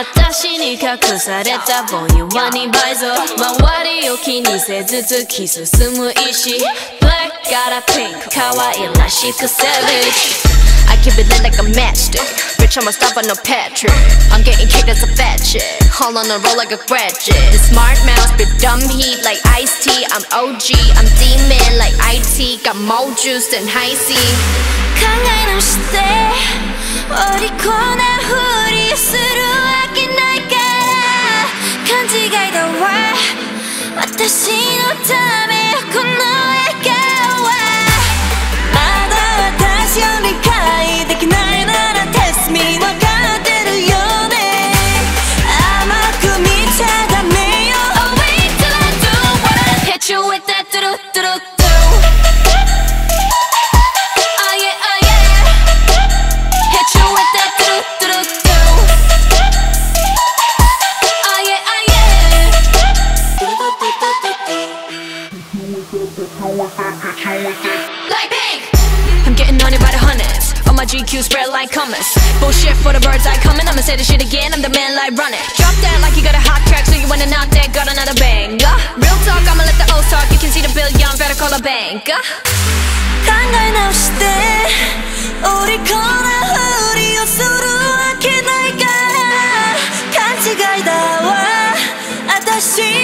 私に隠されたぼんやり倍増周りを気にせず突き進む意志 Black got a pink 可愛らしく savage I keep it lit like a matchstick Bitch I'ma stop on no Patrick I'm getting kicked as a fat chick Hold on the roll like a graduate The smart mouse spit dumb heat like iced tea I'm OG I'm demon like IT Got more juice than high C 考え直してお利口なふりするわけないから勘違いだわ私のためよこの笑顔はまだ私を理解できないなら Test me わかってるよね甘く見ちゃダメよ Oh wait till I do what I hit you with that do do do do Like pink I'm getting on it by the hundreds All my GQ spread like hummus Bullshit for the birds I coming I'ma say this shit again I'm the man like run it Drop that like you got a hot track So you wanna knock that Got another bang Real talk I'ma let the O's talk You can see the bill young Better call a bank 考え直してお利口なふりをするわけないから勘違いだわ私